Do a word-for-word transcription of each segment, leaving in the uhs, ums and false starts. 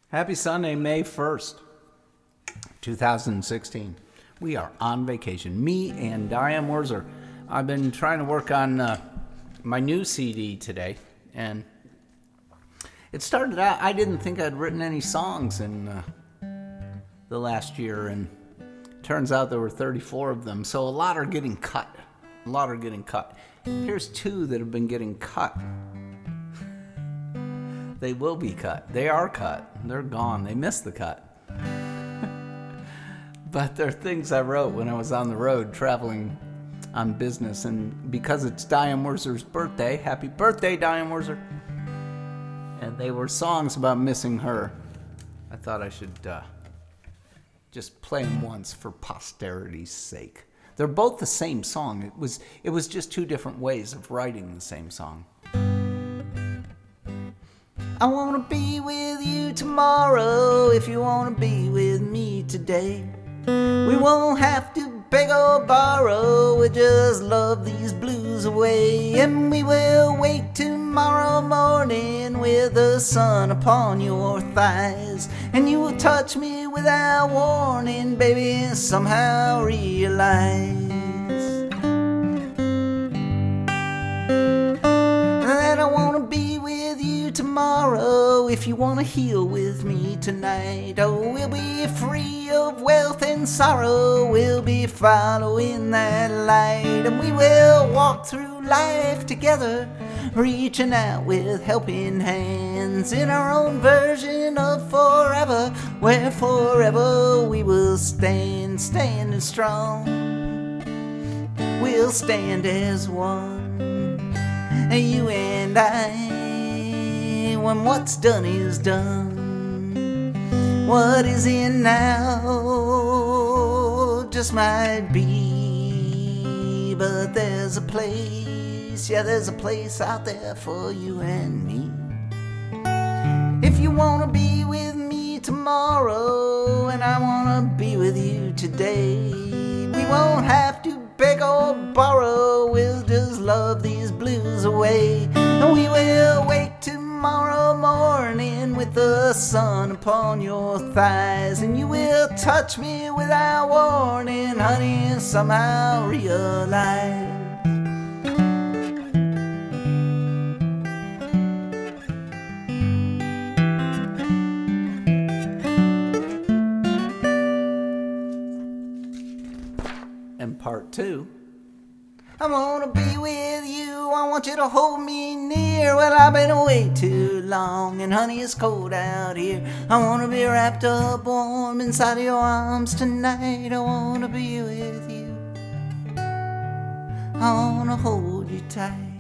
Happy Sunday, May first, twenty sixteen. We are on vacation. Me and Diane Werzer. I've been trying to work on uh, my new C D today, and it started out, I didn't think I'd written any songs in uh, the last year, and turns out there were thirty-four of them, so a lot are getting cut. A lot are getting cut. Here's two that have been getting cut. They will be cut. They are cut. They're gone. They missed the cut. But they're things I wrote when I was on the road traveling on business. And because it's Diane Werzer's birthday, happy birthday, Diane Werzer. And they were songs about missing her. I thought I should uh, just play them once for posterity's sake. They're both the same song. It was, it was just two different ways of writing the same song. I wanna be with you tomorrow if you wanna be with me today. We won't have to beg or borrow, we'll just love these blues away. And we will wake tomorrow morning with the sun upon your thighs. And you will touch me without warning, baby, and somehow realize that I wanna be with you tomorrow if you want to heal with me tonight. Oh, we'll be free of wealth and sorrow, we'll be following that light, and we will walk through life together, reaching out with helping hands in our own version of forever, where forever we will stand, standing strong. We'll stand as one, you and I. When what's done is done, what is in now just might be. But there's a place, yeah, there's a place out there for you and me. If you wanna be with me tomorrow and I wanna be with you today, we won't have to beg or borrow, we'll just love these blues away. And we will wake tomorrow morning with the sun upon your thighs, and you will touch me without warning, honey, and somehow realize and part two. I wanna be with you, I want you to hold me near. Well, I've been away too long, and honey, it's cold out here. I wanna be wrapped up warm inside of your arms tonight. I wanna be with you, I wanna hold you tight.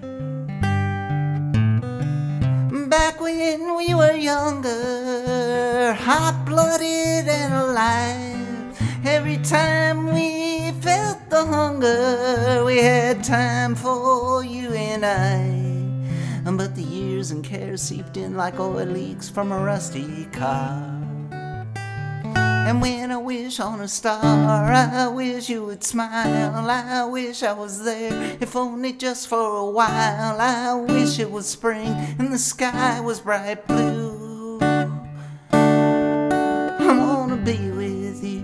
Back when we were younger, hot-blooded and alive, every time we felt the hunger, we had time for you and I. But the years and cares seeped in like oil leaks from a rusty car. And when I wish on a star, I wish you would smile. I wish I was there, if only just for a while. I wish it was spring and the sky was bright blue. I wanna be with you,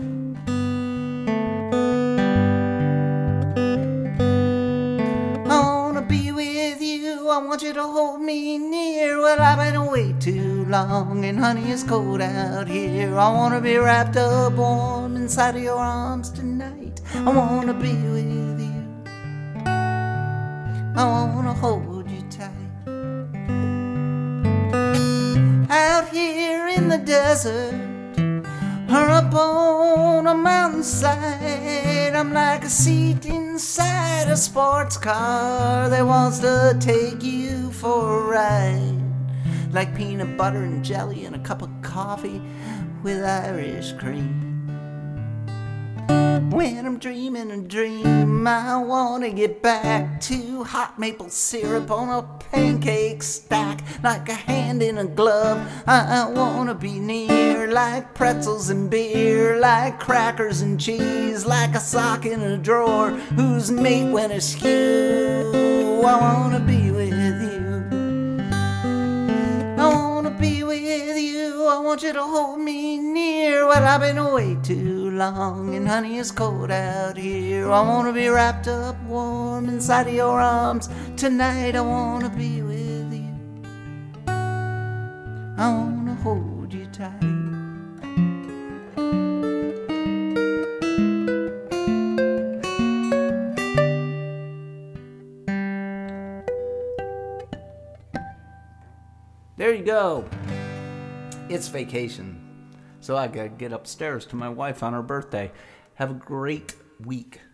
I want you to hold me near. Well, I've been away too long, and honey, it's cold out here. I want to be wrapped up warm inside of your arms tonight. I want to be with you, I want to hold you tight. Out here in the desert, or up on a mountainside, I'm like a seat inside a sports car that wants to take you for a ride. Like peanut butter and jelly and a cup of coffee with Irish cream. When I'm dreaming a dream, I want to get back to hot maple syrup on a pancake stack. Like a hand in a glove, I want to be near. Like pretzels and beer, like crackers and cheese. Like a sock in a drawer whose mate went askew. I want to be with you, I want to be with you, I want you to hold me near. Well, I've been away too long, and honey, it's cold out here. I want to be wrapped up warm inside of your arms. Tonight I want to be with you. I want to hold you tight. There you go. It's vacation. So I gotta get upstairs to my wife on her birthday. Have a great week.